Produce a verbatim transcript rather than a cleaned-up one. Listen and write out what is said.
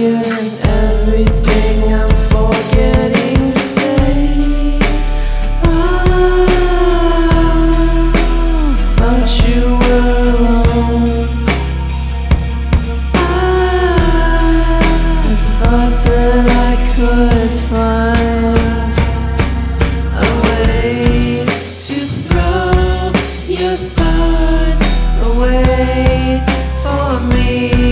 you and everything I'm forgetting to say. I thought you were alone. I thought that I could find a way to throw your thoughts away for me.